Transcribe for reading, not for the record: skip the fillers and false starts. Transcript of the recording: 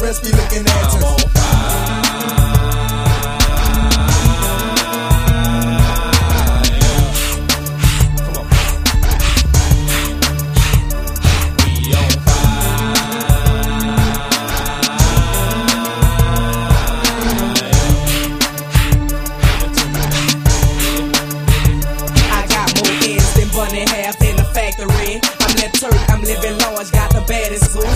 rest be looking at us. Bunny half in the factory. I'm that Turk, I'm living large, got the baddest crew.